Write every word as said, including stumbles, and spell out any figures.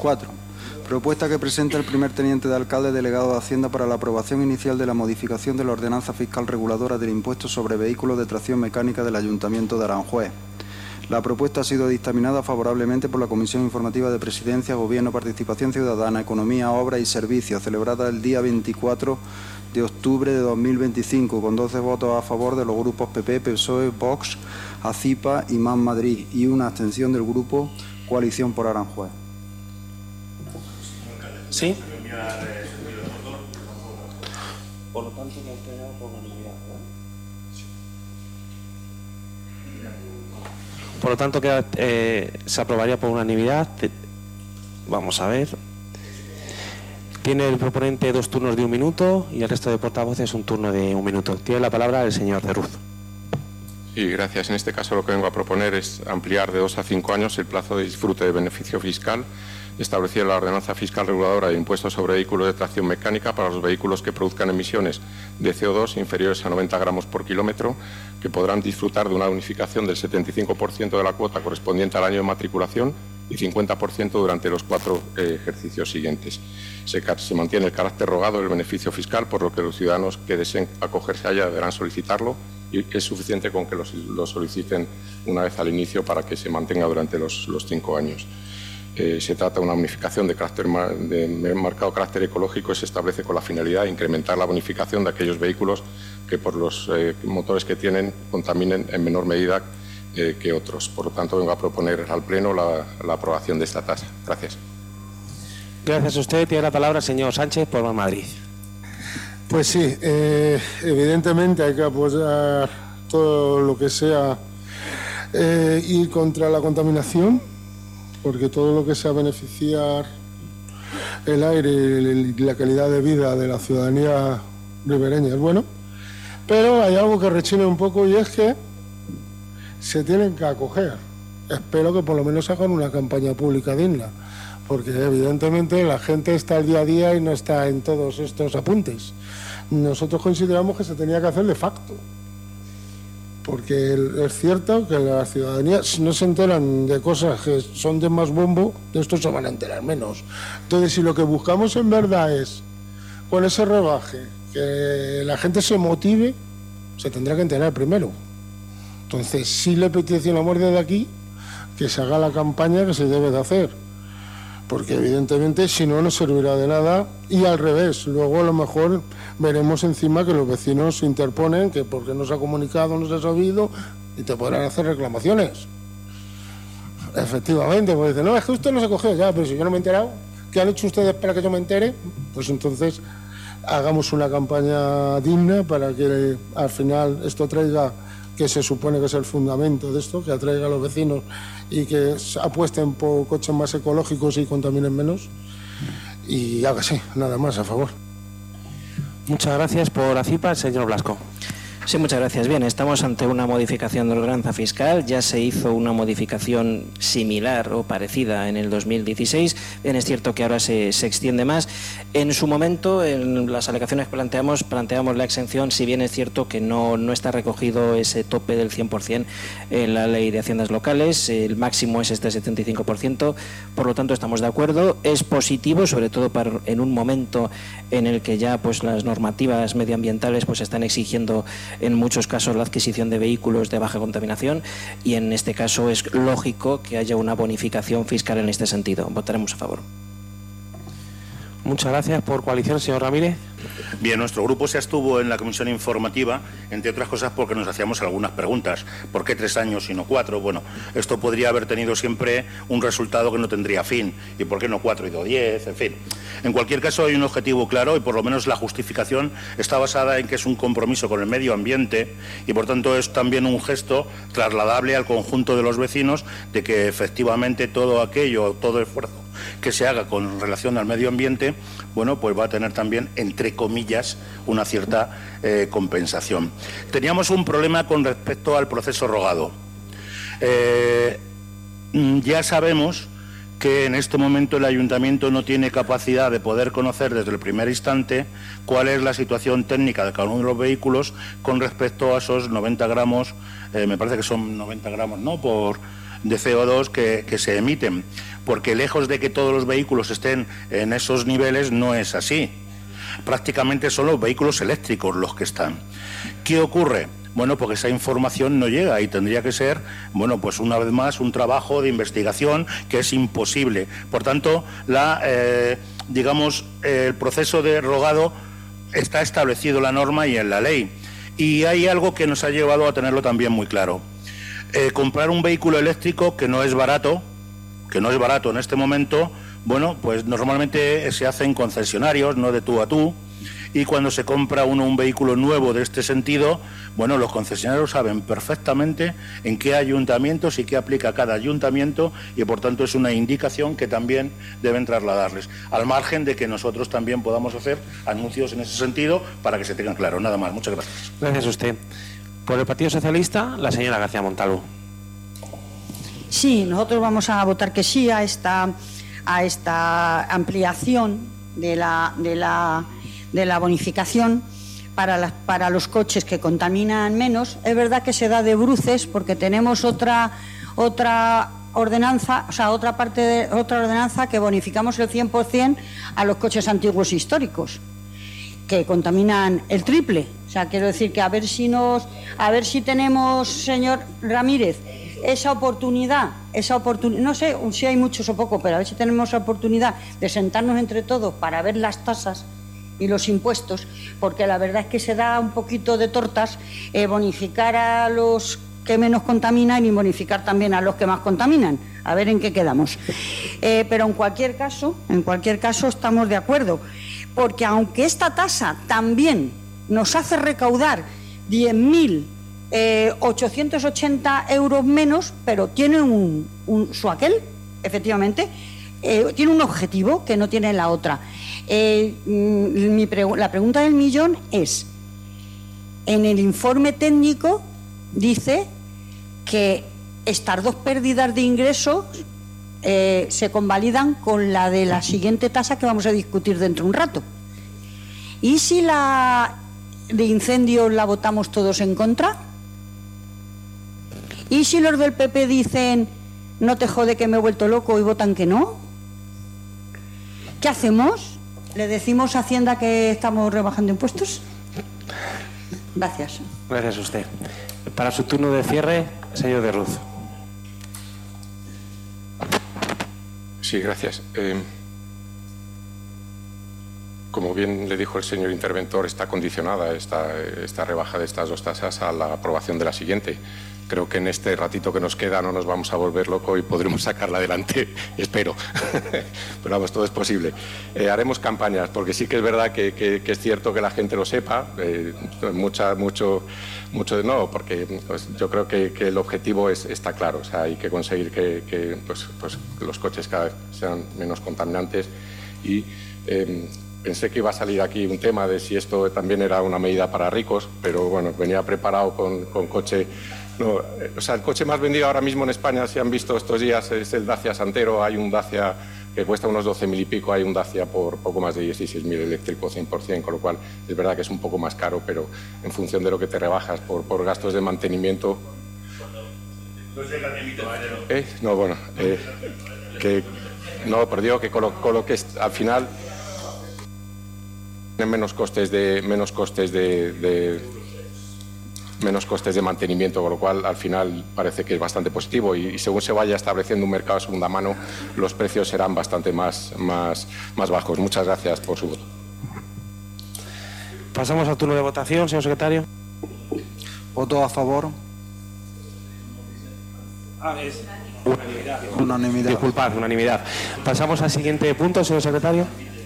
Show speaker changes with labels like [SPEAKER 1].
[SPEAKER 1] cuatro. Propuesta que presenta el primer teniente de alcalde delegado de Hacienda para la aprobación inicial de la modificación de la ordenanza fiscal reguladora del impuesto sobre vehículos de tracción mecánica del Ayuntamiento de Aranjuez. La propuesta ha sido dictaminada favorablemente por la Comisión Informativa de Presidencia, Gobierno, Participación Ciudadana, Economía, Obras y Servicios, celebrada el día veinticuatro de octubre de dos mil veinticinco, con doce votos a favor de los grupos P P, P S O E, Vox, ACIPA y Más Madrid, y una abstención del grupo Coalición por Aranjuez.
[SPEAKER 2] ¿Sí? Por lo tanto, que ha entregado por unanimidad, ¿verdad? Por lo tanto, que eh, se aprobaría por unanimidad. Vamos a ver. Tiene el proponente dos turnos de un minuto y el resto de portavoces un turno de un minuto. Tiene la palabra el señor de Ruz.
[SPEAKER 3] Sí, gracias. En este caso lo que vengo a proponer es ampliar de dos a cinco años el plazo de disfrute de beneficio fiscal establecido en la ordenanza fiscal reguladora de impuestos sobre vehículos de tracción mecánica para los vehículos que produzcan emisiones de C O dos inferiores a noventa gramos por kilómetro, que podrán disfrutar de una bonificación del setenta y cinco por ciento de la cuota correspondiente al año de matriculación y cincuenta por ciento durante los cuatro eh, ejercicios siguientes. Se, se mantiene el carácter rogado del beneficio fiscal, por lo que los ciudadanos que deseen acogerse a ella deberán solicitarlo, y es suficiente con que lo, lo soliciten una vez al inicio para que se mantenga durante los, los cinco años. Eh, se trata de una bonificación de, carácter, de marcado carácter ecológico y se establece con la finalidad de incrementar la bonificación de aquellos vehículos que por los eh, motores que tienen contaminen en menor medida eh, que otros. Por lo tanto, vengo a proponer al Pleno la, la aprobación de esta tasa. Gracias.
[SPEAKER 2] Gracias a usted. Tiene la palabra el señor Sánchez por Madrid.
[SPEAKER 4] Pues sí, eh, evidentemente hay que apoyar todo lo que sea eh, ir contra la contaminación, porque todo lo que sea beneficiar el aire y la calidad de vida de la ciudadanía ribereña es bueno, pero hay algo que rechina un poco y es que se tienen que acoger. Espero que por lo menos hagan una campaña pública digna, porque evidentemente la gente está al día a día y no está en todos estos apuntes. Nosotros consideramos que se tenía que hacer de facto, porque es cierto que la ciudadanía, si no se enteran de cosas que son de más bombo, de esto se van a enterar menos. Entonces, si lo que buscamos en verdad es, con ese rebaje, que la gente se motive, se tendrá que enterar primero. Entonces, sí le peticionamos desde aquí que se haga la campaña que se debe de hacer, porque evidentemente si no, no servirá de nada, y al revés, luego a lo mejor veremos encima que los vecinos se interponen, que porque no se ha comunicado, no se ha sabido, y te podrán hacer reclamaciones. Efectivamente, pues dicen, no, es que usted no se cogió ya, pero si yo no me he enterado, ¿qué han hecho ustedes para que yo me entere? Pues entonces hagamos una campaña digna para que al final esto traiga, que se supone que es el fundamento de esto, que atraiga a los vecinos y que apuesten por coches más ecológicos y contaminen menos. Y hágase, nada más, a favor.
[SPEAKER 2] Muchas gracias por ACIPA, señor Blasco.
[SPEAKER 5] Sí, muchas gracias. Bien, estamos ante una modificación de la ordenanza fiscal. Ya se hizo una modificación similar o parecida en el dos mil dieciséis. Bien, es cierto que ahora se, se extiende más. En su momento, en las alegaciones que planteamos, planteamos la exención, si bien es cierto que no, no está recogido ese tope del cien por cien en la ley de haciendas locales. El máximo es este setenta y cinco por ciento. Por lo tanto, estamos de acuerdo. Es positivo, sobre todo para, en un momento en el que ya pues las normativas medioambientales pues están exigiendo en muchos casos la adquisición de vehículos de baja contaminación, y en este caso es lógico que haya una bonificación fiscal en este sentido. Votaremos a favor.
[SPEAKER 2] Muchas gracias. Por Coalición, señor Ramírez.
[SPEAKER 6] Bien, nuestro grupo se abstuvo en la comisión informativa, entre otras cosas porque nos hacíamos algunas preguntas. ¿Por qué tres años y no cuatro? Bueno, esto podría haber tenido siempre un resultado que no tendría fin. ¿Y por qué no cuatro y no diez? En fin. En cualquier caso, hay un objetivo claro y por lo menos la justificación está basada en que es un compromiso con el medio ambiente y por tanto es también un gesto trasladable al conjunto de los vecinos de que efectivamente todo aquello, todo esfuerzo que se haga con relación al medio ambiente, bueno, pues va a tener también, entre comillas, una cierta eh, compensación. Teníamos un problema con respecto al proceso rogado. Eh, ya sabemos que en este momento el Ayuntamiento no tiene capacidad de poder conocer desde el primer instante cuál es la situación técnica de cada uno de los vehículos con respecto a esos noventa gramos, eh, me parece que son noventa gramos, ¿no?, por de C O dos que, que se emiten. porque lejos de que todos los vehículos estén en esos niveles, no es así. Prácticamente son los vehículos eléctricos los que están. ¿Qué ocurre? Bueno, porque esa información no llega y tendría que ser, bueno, pues una vez más, un trabajo de investigación que es imposible. Por tanto, la, eh, digamos, eh, el proceso de rogado está establecido en la norma y en la ley. Y hay algo que nos ha llevado a tenerlo también muy claro. Eh, comprar un vehículo eléctrico que no es barato, que no es barato en este momento, bueno, pues normalmente se hace en concesionarios, no de tú a tú. Y cuando se compra uno un vehículo nuevo de este sentido, bueno, los concesionarios saben perfectamente en qué ayuntamientos y qué aplica cada ayuntamiento y por tanto es una indicación que también deben trasladarles, al margen de que nosotros también podamos hacer anuncios en ese sentido para que se tengan claro. Nada más, muchas gracias.
[SPEAKER 2] Gracias a usted. Por el Partido Socialista, la señora García Montalvo.
[SPEAKER 7] Sí, nosotros vamos a votar que sí a esta, a esta ampliación de la... De la de la bonificación para, las, para los coches que contaminan menos. Es verdad que se da de bruces porque tenemos otra otra ordenanza, o sea, otra parte de otra ordenanza que bonificamos el cien por cien a los coches antiguos históricos que contaminan el triple. O sea, quiero decir que a ver si nos a ver si tenemos, señor Ramírez, esa oportunidad, esa oportunidad, no sé si hay muchos o poco, pero a ver si tenemos la oportunidad de sentarnos entre todos para ver las tasas y los impuestos, porque la verdad es que se da un poquito de tortas eh, bonificar a los que menos contaminan y bonificar también a los que más contaminan. A ver en qué quedamos. Eh, pero en cualquier caso, en cualquier caso estamos de acuerdo, porque aunque esta tasa también nos hace recaudar diez mil ochocientos ochenta euros menos, pero tiene un, un su aquel, efectivamente, eh, tiene un objetivo que no tiene la otra. Eh, mi pregu- la pregunta del millón es, en el informe técnico dice que estas dos pérdidas de ingresos eh, se convalidan con la de la siguiente tasa que vamos a discutir dentro de un rato. ¿Y si la de incendios la votamos todos en contra? ¿Y si los del P P dicen no te jode que me he vuelto loco y votan que no? ¿Qué hacemos? ¿Le decimos a Hacienda que estamos rebajando impuestos? Gracias.
[SPEAKER 2] Gracias a usted. Para su turno de cierre, señor de Ruz.
[SPEAKER 3] Sí, gracias. Eh, como bien le dijo el señor interventor, está condicionada esta, esta rebaja de estas dos tasas a la aprobación de la siguiente. Creo que en este ratito que nos queda no nos vamos a volver locos y podremos sacarla adelante, espero. Pero vamos, todo es posible. Eh, haremos campañas, porque sí que es verdad que, que, que es cierto que la gente lo sepa. Eh, mucha, mucho, mucho de no, porque pues, yo creo que, que el objetivo es, está claro. O sea, hay que conseguir que, que pues, pues, los coches cada vez sean menos contaminantes. Y eh, pensé que iba a salir aquí un tema de si esto también era una medida para ricos, pero bueno, venía preparado con, con coche. No, o sea, el coche más vendido ahora mismo en España, si han visto estos días, es el Dacia Santero. Hay un Dacia que cuesta unos doce mil y pico, hay un Dacia por poco más de dieciséis mil eléctrico, cien por cien, con lo cual es verdad que es un poco más caro, pero en función de lo que te rebajas por, por gastos de mantenimiento... ¿Eh? No, bueno, eh, que, no, pero digo que con lo, con lo que es, al final tienen menos costes de... Menos costes de, de menos costes de mantenimiento, con lo cual al final parece que es bastante positivo y, y según se vaya estableciendo un mercado de segunda mano, los precios serán bastante más, más, más bajos. Muchas gracias por su voto.
[SPEAKER 2] Pasamos al turno de votación, señor secretario.
[SPEAKER 1] Voto a favor.
[SPEAKER 2] Ah, es unanimidad.
[SPEAKER 1] Unanimidad.
[SPEAKER 2] Disculpad, unanimidad. Pasamos al siguiente punto, señor secretario.